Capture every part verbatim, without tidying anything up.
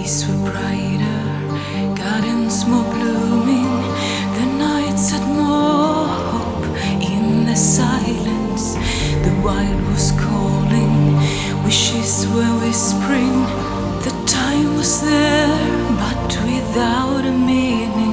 days were brighter, gardens more blooming, the nights had more hope. In the silence, the wild was calling, wishes were whispering. The time was there, but without a meaning.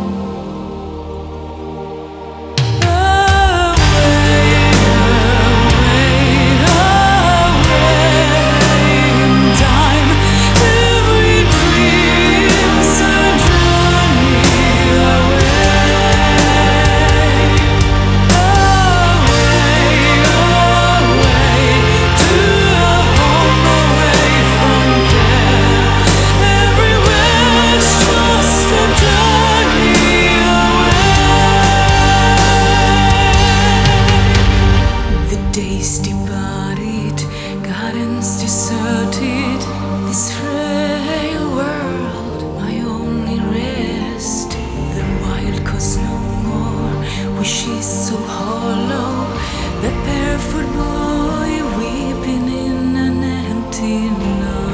Days departed, gardens deserted, this frail world, my only rest. The wild caused no more, wishes so hollow, the barefoot boy weeping in an empty night.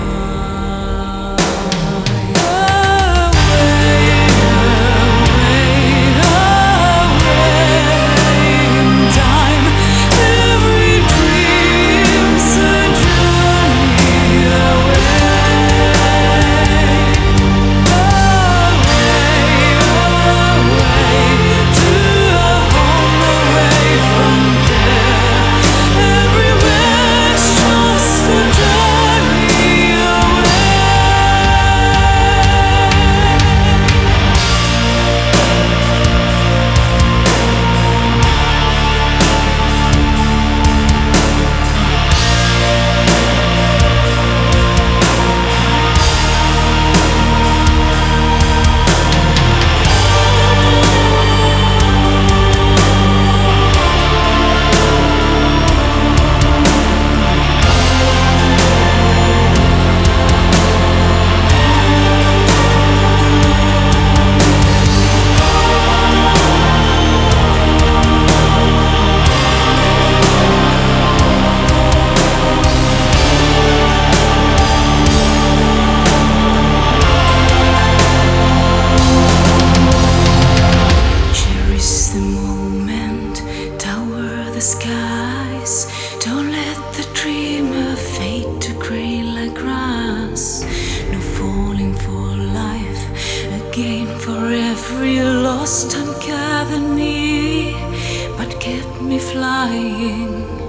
The skies, don't let the dreamer fade to gray like grass. No falling for life, again for every lost time gathered me, but kept me flying.